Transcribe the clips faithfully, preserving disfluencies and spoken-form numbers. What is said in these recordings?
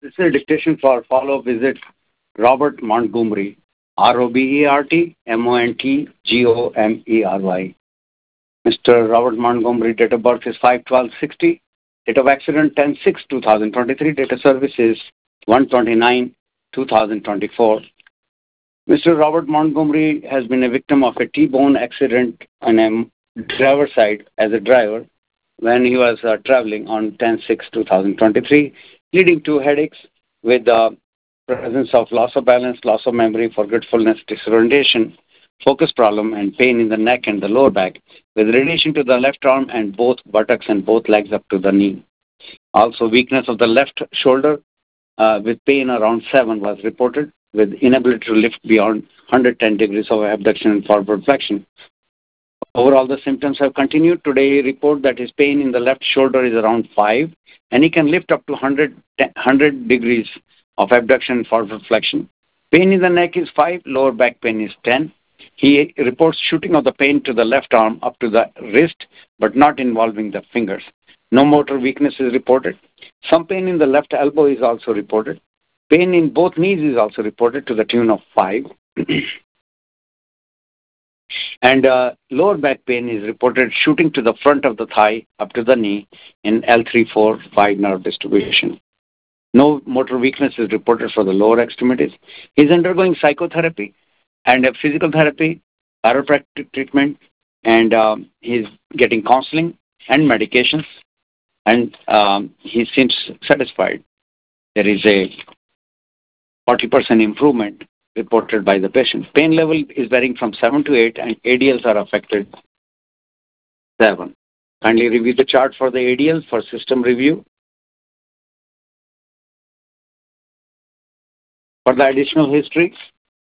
This is a dictation for follow-up visit Robert Montgomery, R O B E R T M O N T G O M E R Y. Mister Robert Montgomery, date of birth is five twelve sixty, date of accident ten six two thousand twenty-three, date of service is one twenty-nine two thousand twenty-four. Mister Robert Montgomery has been a victim of a T-bone accident on a driver's side as a driver when he was uh, traveling on ten six two thousand twenty-three, leading to headaches with the presence of loss of balance, loss of memory, forgetfulness, disorientation, focus problem, and pain in the neck and the lower back, with radiation to the left arm and both buttocks and both legs up to the knee. Also, weakness of the left shoulder uh, with pain around seven was reported, with inability to lift beyond one hundred ten degrees of abduction and forward flexion. Overall, the symptoms have continued. Today, he reported that his pain in the left shoulder is around five, and he can lift up to one hundred, one hundred degrees of abduction and forward flexion. Pain in the neck is five, lower back pain is ten. He reports shooting of the pain to the left arm up to the wrist, but not involving the fingers. No motor weakness is reported. Some pain in the left elbow is also reported. Pain in both knees is also reported to the tune of five. And uh, lower back pain is reported shooting to the front of the thigh up to the knee in L three four five nerve distribution. No motor weakness is reported for the lower extremities. He is undergoing psychotherapy and uh, physical therapy, chiropractic treatment, and um, he is getting counseling and medications, and um, he seems satisfied. There is a forty percent improvement reported by the patient. Pain level is varying from seven to eight, and A D Ls are affected seven. Kindly review the chart for the A D Ls for system review. For the additional history,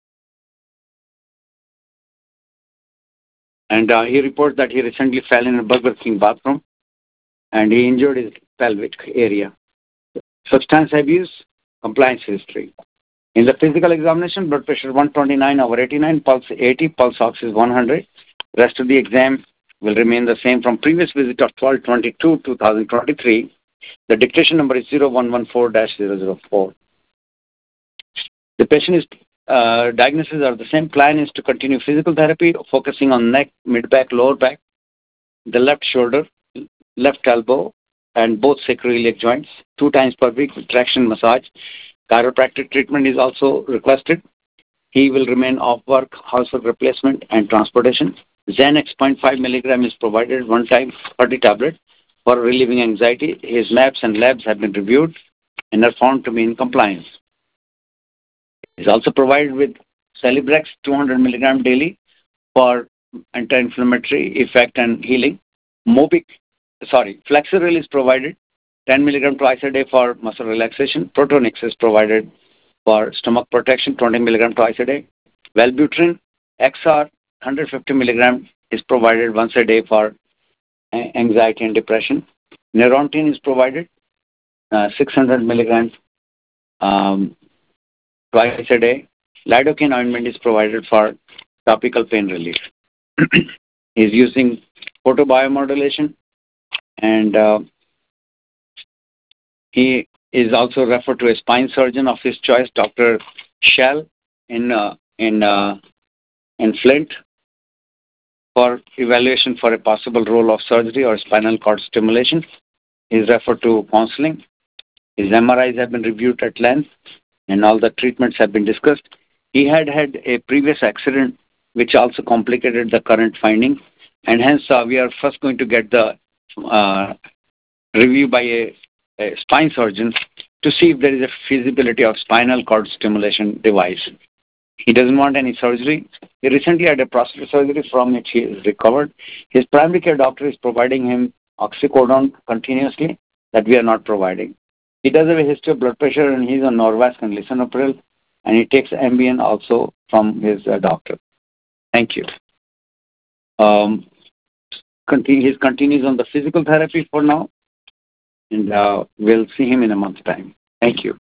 and uh, he reports that he recently fell in a Burger King bathroom, and he injured his pelvic area. Substance abuse, compliance history. In the physical examination, blood pressure one twenty-nine over eighty-nine, pulse eighty, pulse ox is one hundred. Rest of the exam will remain the same from previous visit of twelve twenty-two two thousand twenty-three. The dictation number is zero one one four dash zero zero four. The patient is uh, diagnosis are the same. Plan is to continue physical therapy, focusing on neck, mid-back, lower back, the left shoulder, left elbow, and both sacroiliac joints, two times per week with traction massage. Chiropractic treatment is also requested. He will remain off work, housework replacement, and transportation. Xanax zero point five milligram is provided one time per the tablet for relieving anxiety. His maps and labs have been reviewed and are found to be in compliance. He is also provided with Celebrex two hundred milligram daily for anti-inflammatory effect and healing. Mobic, sorry, Flexeril is provided ten milligram twice a day for muscle relaxation. Protonix is provided for stomach protection, twenty milligram twice a day. Wellbutrin X R one hundred fifty milligram is provided once a day for anxiety and depression. Neurontin is provided uh, six hundred milligrams um, twice a day. Lidocaine ointment is provided for topical pain relief. He is using photobiomodulation, and uh, he is also referred to a spine surgeon of his choice, Doctor Shell, in uh, in uh, in Flint, for evaluation for a possible role of surgery or spinal cord stimulation. He is referred to counseling. His M R Is have been reviewed at length, and all the treatments have been discussed. He had had a previous accident which also complicated the current finding, and hence uh, we are first going to get the uh, review by a, a spine surgeon to see if there is a feasibility of spinal cord stimulation device. He doesn't want any surgery. He recently had a prostate surgery from which he is recovered. His primary care doctor is providing him oxycodone continuously that we are not providing. He does have a history of blood pressure, and he's on Norvasc and Lisinopril, and he takes Ambien also from his uh, doctor. Thank you. Um, continue, he continues on the physical therapy for now, and uh, we'll see him in a month's time. Thank you.